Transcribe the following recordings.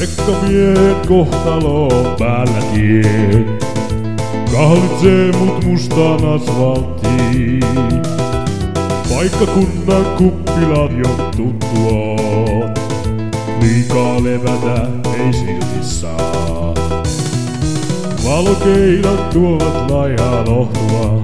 Rekkamiehet kohtalo päällä tien. Kahlitsee mut mustaan asfalttiin. Paikkakunnan kuppilat jo tuttua. Liikaa levätä ei silti saa. Valokeilat tuovat laihaa lohtua.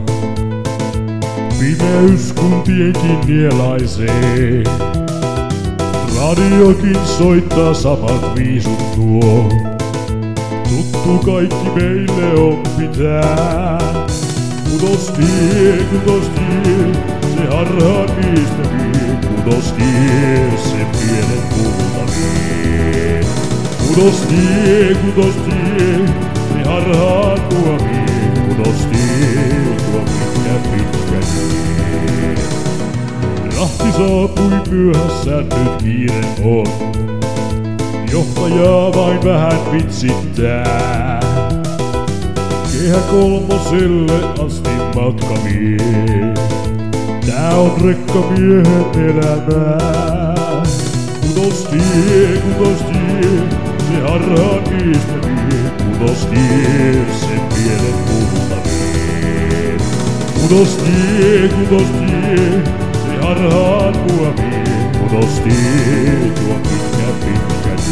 Pimeys kuntienkin nielaisee. Radiokin soittaa samat viisut tuo. Tuttu kaikki meille on pitää. Kutostie, se harhaan niistä vie. Kutostie, se pienet puulta vie. Kutostie, se harhaan tuo vie. Kutostie, tuo pitkä tie. Rahti saapui myöhässä, nyt kiire on. Johtajaa vain vähän vitsittää. Kehä kolmoselle asti matka vie. Tää on rekkamiehen elämää. Kutostie, se harhaan niistä vie. Kutostie, se pienet puulta vie. Kutostie, se harhaan mua vie. Kutostie, tuo pitkä tie.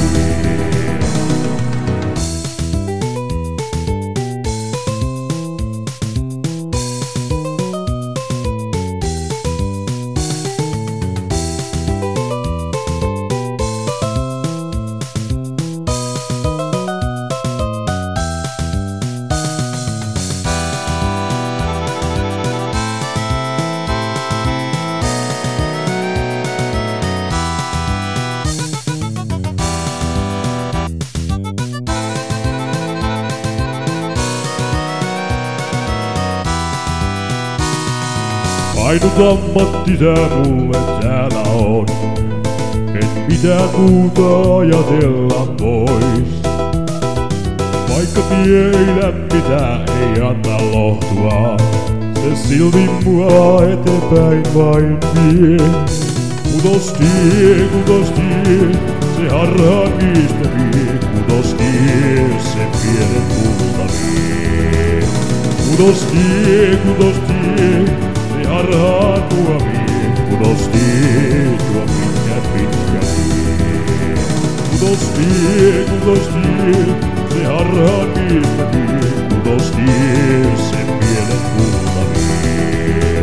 Ainut ammatti tää mulle täällä on. Et mitään muuta ajatella pois. Vaikka tie ei lämmitä, ei anna lohtua. Se silti mua eteenpäin vain vie. Kutostie, se harhaan niistä vie. Kutostie, se pienet puulta vie. Kutostie, se harhaan tuo vie. Kutostie, tuo pitkä tie. Kutostie, se harhaan niistä vie. Kutostie, se pienet puulta vie.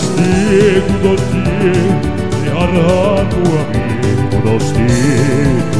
Kutostie, se harhaan tuo vie. Kutostie,